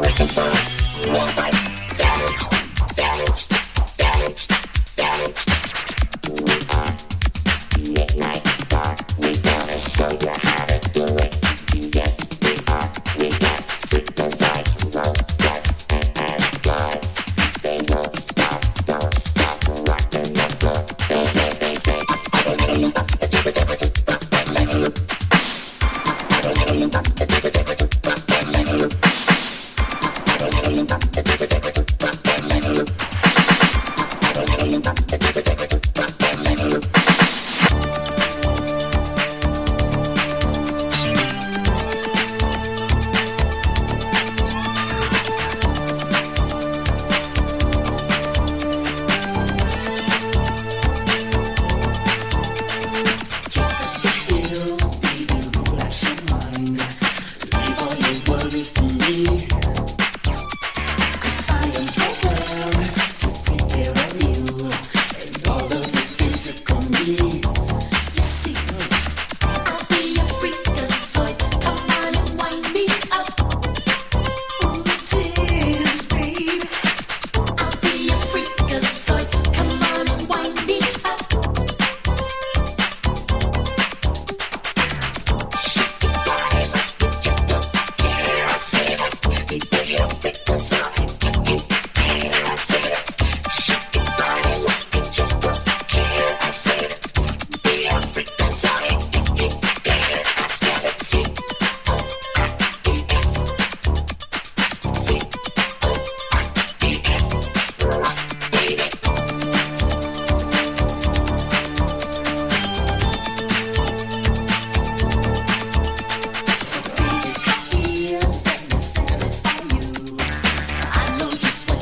I know just what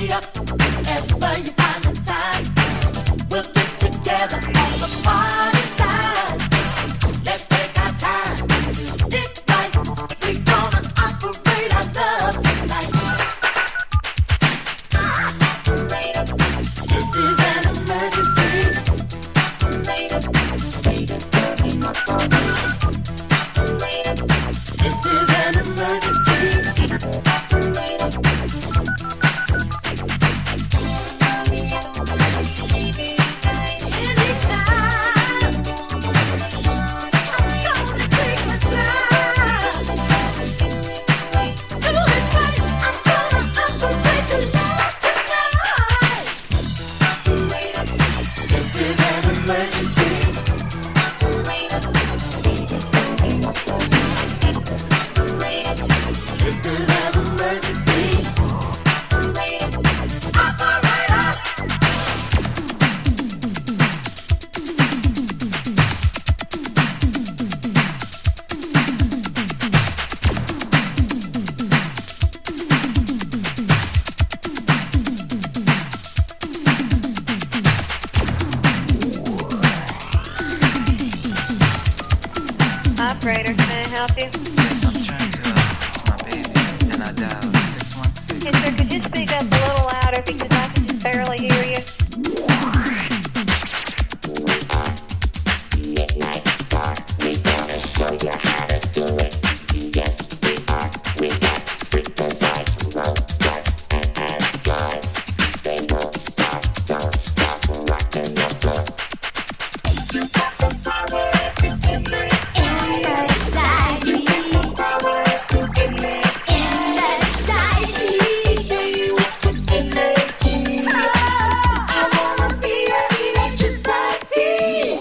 Operator, can I help you? Yes, I'm trying to my baby, and I dialed 616. Yes, sir, could you speak up a little louder because I can just barely hear you? Midnight Star, we gonna show you how to do it. Yes, we are. We got freakers like robots and Asgards. They won't stop, don't stop rocking the floor. You got the power to energize me. You got the power to energize me. With energy. I wanna be an electricity.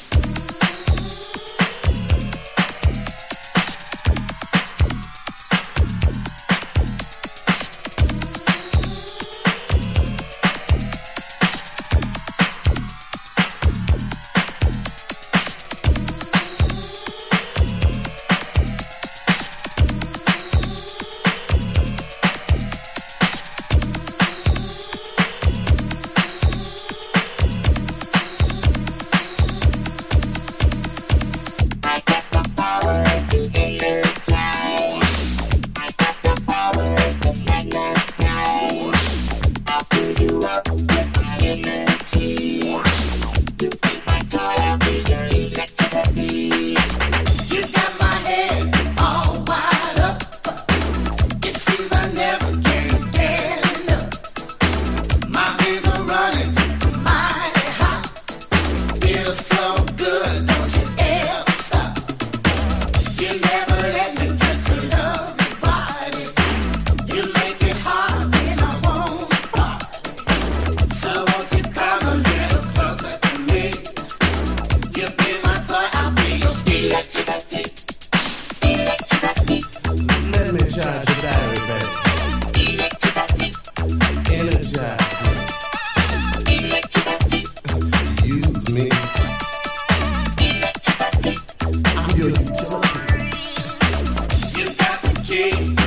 I got the power to energize. I got the power to magnetize. I'll fill you up with my energy. You be my toy, I'll be your electricity. You got my head all wide up. It seems I never can get enough. My veins are running mighty hot. Feels so good, don't you ever stop. You never let me touch your lovely body. You make it hard when I won't part. So won't you come a little closer to me? You be my toy, I'll be your electricity. Electricity, Let me charge your battery, baby. electricity, Energize electricity, me. Use me. electricity. I'm your utility. You got the key.